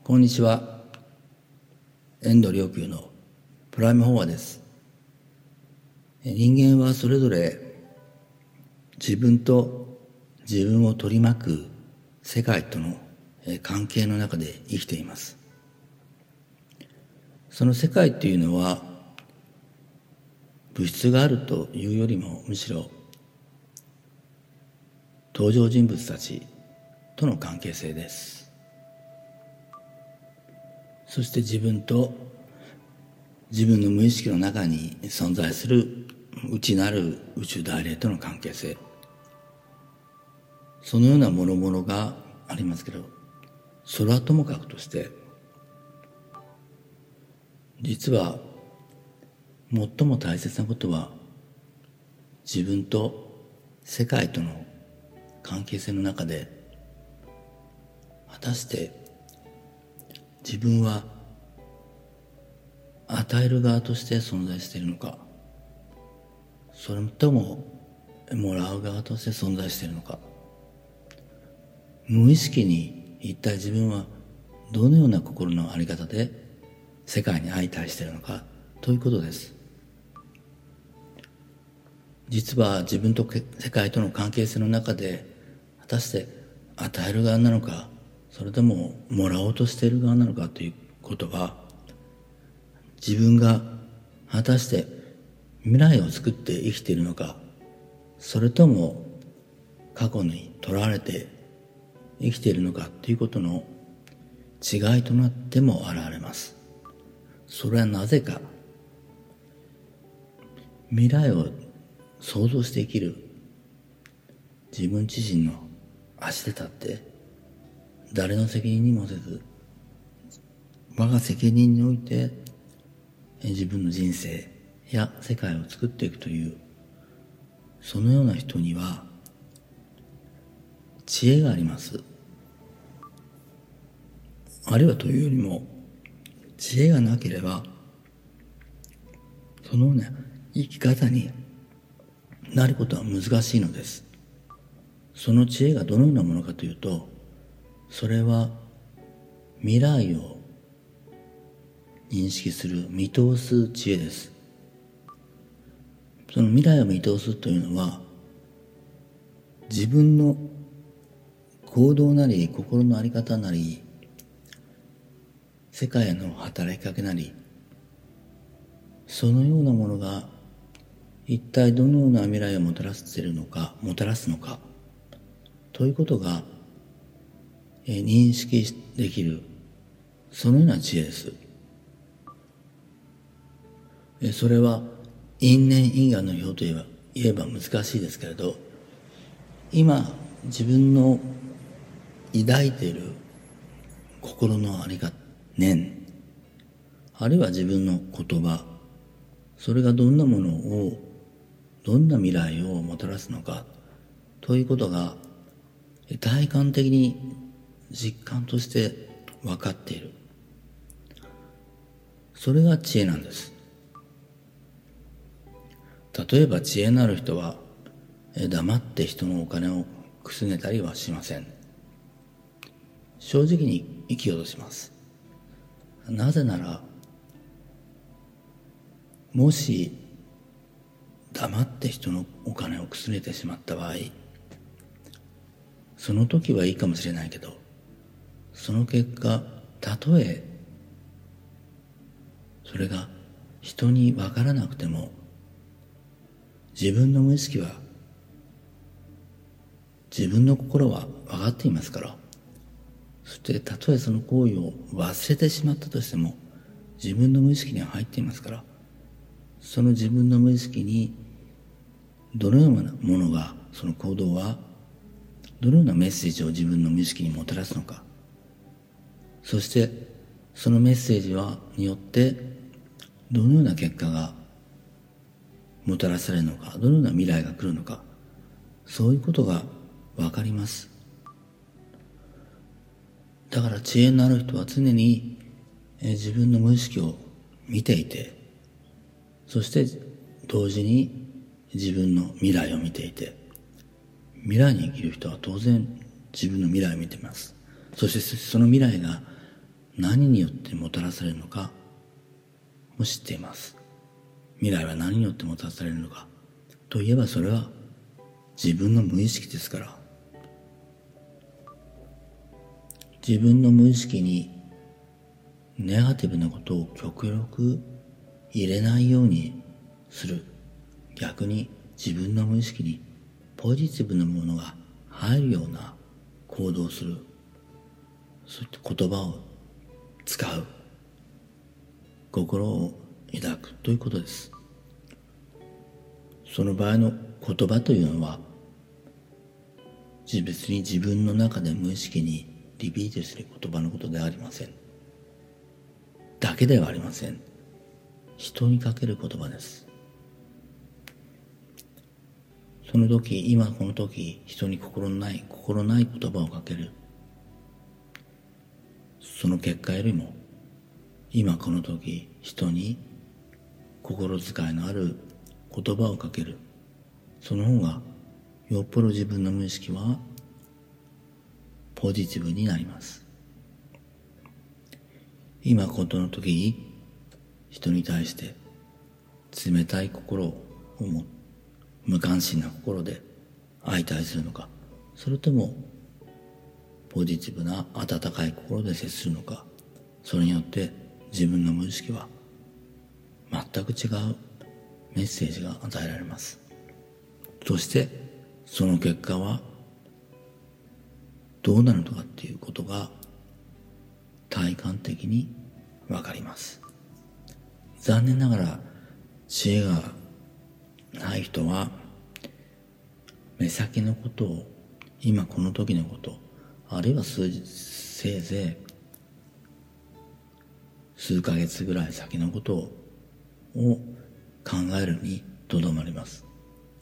こんにちは。遠藤良久のプライムフォアです。人間はそれぞれ自分と自分を取り巻く世界との関係の中で生きています。その世界っていうのは物質があるというよりもむしろ登場人物たちとの関係性です。そして自分と自分の無意識の中に存在する内なる宇宙大霊との関係性、そのような諸々がありますけど、それはともかくとして実は最も大切なことは自分と世界との関係性の中で果たして自分は与える側として存在しているのか、それとももらう側として存在しているのか、無意識に一体自分はどのような心の在り方で世界に相対しているのかということです。実は自分と世界との関係性の中で果たして与える側なのか、それとももらおうとしている側なのかということは、自分が果たして未来を作って生きているのか、それとも過去にとらわれて生きているのかということの違いとなっても現れます。それはなぜか、未来を想像して生きる自分自身の足で立って誰の責任にもせず、我が責任において自分の人生や世界を作っていくという、そのような人には知恵があります。あるいはというよりも、知恵がなければそのような生き方になることは難しいのです。その知恵がどのようなものかというと、それは未来を認識する、見通す知恵です。その未来を見通すというのは、自分の行動なり心の在り方なり世界への働きかけなり、そのようなものが一体どのような未来をもたらすのかということが認識できる、そのような知恵です。それは因縁因果の表と言えば難しいですけれど、今自分の抱いている心の在り方、念、あるいは自分の言葉、それがどんなものを、どんな未来をもたらすのかということが体感的に実感として分かっている。それが知恵なんです。例えば知恵のある人は黙って人のお金をくすねたりはしません。正直に生きようとします。なぜなら、もし黙って人のお金をくすねてしまった場合、その時はいいかもしれないけど、その結果、たとえそれが人に分からなくても、自分の無意識は、自分の心は分かっていますから、そしてたとえその行為を忘れてしまったとしても、自分の無意識には入っていますから、その自分の無意識にどのようなものが、その行動はどのようなメッセージを自分の無意識にもたらすのか、そしてそのメッセージによってどのような結果がもたらされるのか、どのような未来が来るのか、そういうことが分かります。だから知恵のある人は常に自分の無意識を見ていて、そして同時に自分の未来を見ていて、未来に生きる人は当然自分の未来を見ています。そしてその未来が何によってもたらされるのかも知っています。未来は何によってもたらされるのかといえば、それは自分の無意識ですから。自分の無意識にネガティブなことを極力入れないようにする。逆に自分の無意識にポジティブなものが入るような行動をする。そういった言葉を使う。心を抱くということです。その場合の言葉というのは、別に自分の中で無意識にリピートする言葉のことではありません。だけではありません。人にかける言葉です。その時、今この時、人に心ない言葉をかける。その結果よりも、今この時、人に心遣いのある言葉をかける。その方が、よっぽど自分の無意識はポジティブになります。今この時に人に対して冷たい心を持つ、無関心な心で相対するのか、それともポジティブな温かい心で接するのか、それによって自分の無意識は全く違うメッセージが与えられます。そしてその結果はどうなるのかっていうことが体感的にわかります。残念ながら知恵がない人は目先のことを、今この時のこと、あるいはせいぜい数ヶ月ぐらい先のことを考えるにとどまります。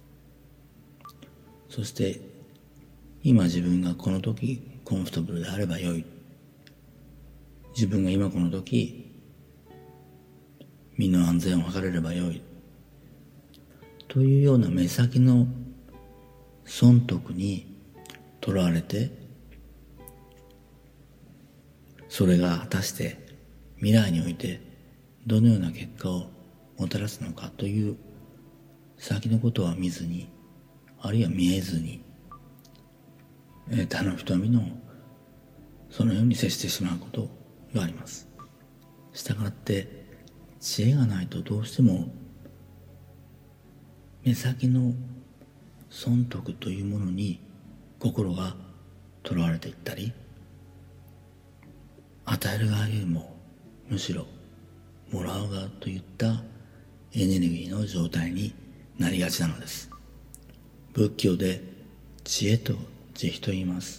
そして今自分がこの時コンフォタブルであればよい、自分が今この時身の安全を図れればよいというような目先の損得にとらわれて、それが果たして未来においてどのような結果をもたらすのかという先のことは見ずに、あるいは見えずに、他の瞳のそのように接してしまうことがあります。したがって知恵がないとどうしても目先の損得というものに心がとらわれていったり、与える側よりもむしろもらう側といったエネルギーの状態になりがちなのです。仏教で知恵と慈悲と言います。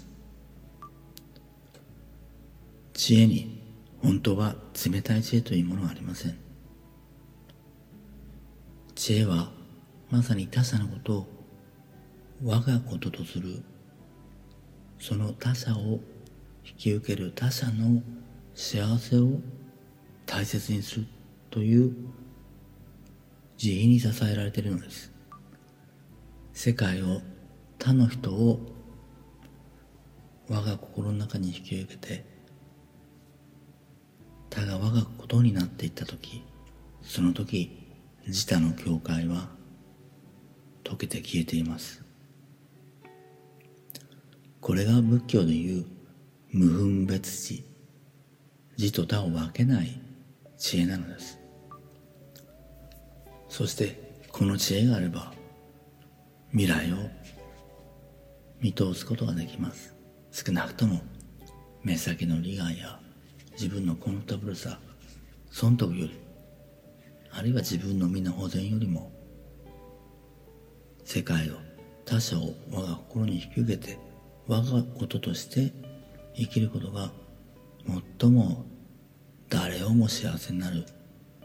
知恵に本当は冷たい知恵というものはありません。知恵はまさに他者のことを我がこととする、その他者を引き受ける、他者の幸せを大切にするという慈悲に支えられているのです。世界を、他の人を我が心の中に引き受けて、他が我がことになっていったとき、その時自他の境界は溶けて消えています。これが仏教でいう無分別知、自と他を分けない知恵なのです。そしてこの知恵があれば未来を見通すことができます。少なくとも目先の利害や自分のコンフォタブルさ、損得より、あるいは自分の身の保全よりも、世界を、他者を我が心に引き受けて我がこととして生きることが最も誰をも幸せになる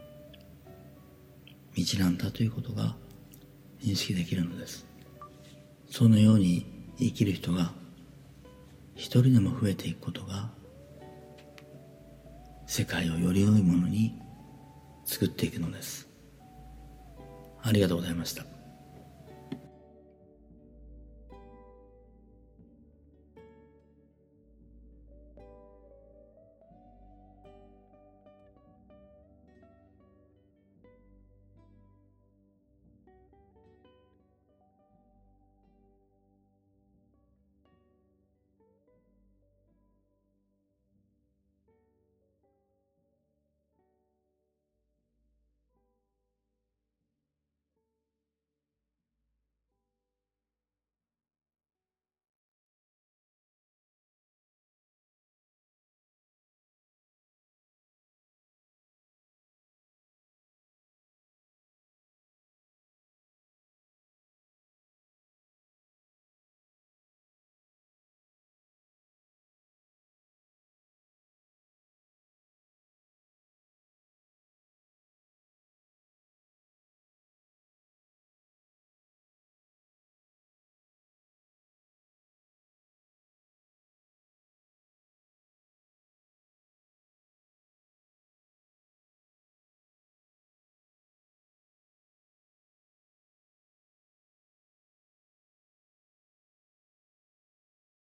道なんだということが認識できるのです。そのように生きる人が一人でも増えていくことが、世界をより良いものに作っていくのです。ありがとうございました。